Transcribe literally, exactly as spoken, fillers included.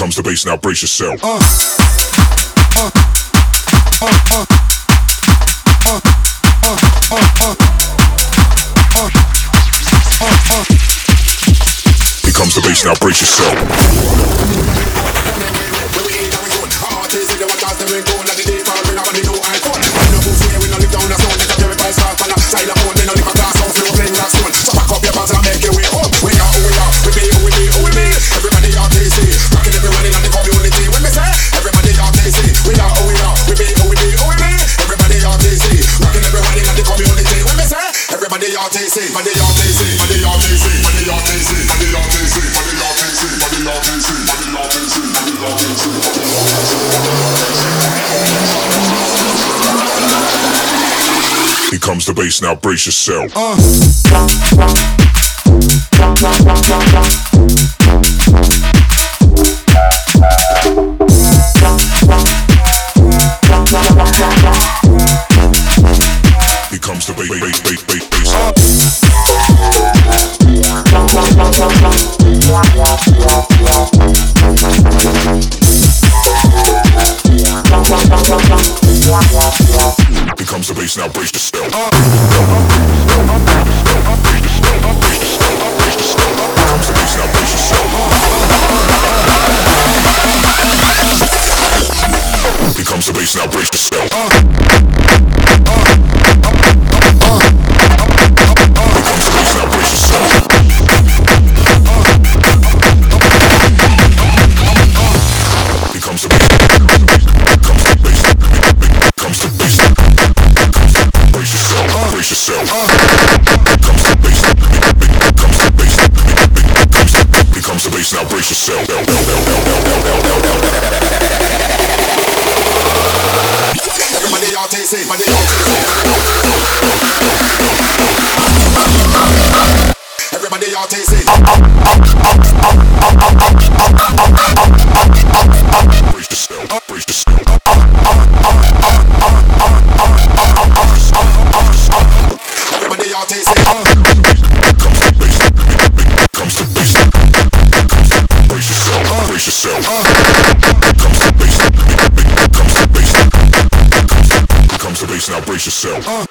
comes the bass, now brace yourself. Uh. Uh. Uh. Uh. Uh. Uh. Uh. Uh. Uh. Uh. Here comes the bass, now brace yourself. Here comes the bass, now brace yourself. Uh. Here comes the bass, bass, bass, bass, bass. Uh. Here comes the bass, now brace yourself. Uh. Here comes the bass, now brace yourself. Uh. Now brace yourself. Everybody out there say, everybody out there say. Everybody out there say. Brace yourself, brace yourself. Everybody out there say. Brace yourself. Uh. Comes the bass. Comes the bass. Here comes the bass. Now brace yourself. Uh.